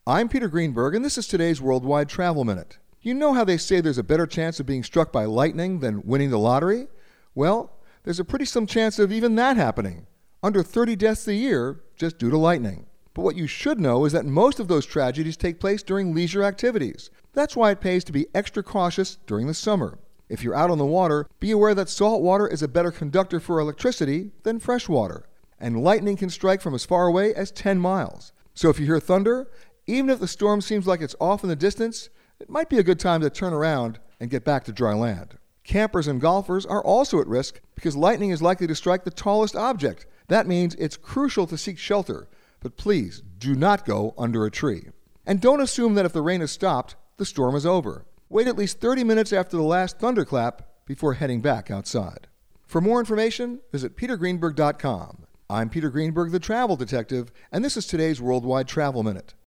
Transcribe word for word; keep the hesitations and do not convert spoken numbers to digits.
I'm Peter Greenberg, and this is today's Worldwide Travel Minute. You know how they say there's a better chance of being struck by lightning than winning the lottery? Well, there's a pretty slim chance of even that happening. Under thirty deaths a year just due to lightning. But what you should know is that most of those tragedies take place during leisure activities. That's why it pays to be extra cautious during the summer. If you're out on the water, be aware that salt water is a better conductor for electricity than fresh water. And lightning can strike from as far away as ten miles. So if you hear thunder, even if the storm seems like it's off in the distance, it might be a good time to turn around and get back to dry land. Campers and golfers are also at risk because lightning is likely to strike the tallest object. That means it's crucial to seek shelter, but please do not go under a tree. And don't assume that if the rain has stopped, the storm is over. Wait at least thirty minutes after the last thunderclap before heading back outside. For more information, visit peter greenberg dot com. I'm Peter Greenberg, the Travel Detective, and this is today's Worldwide Travel Minute.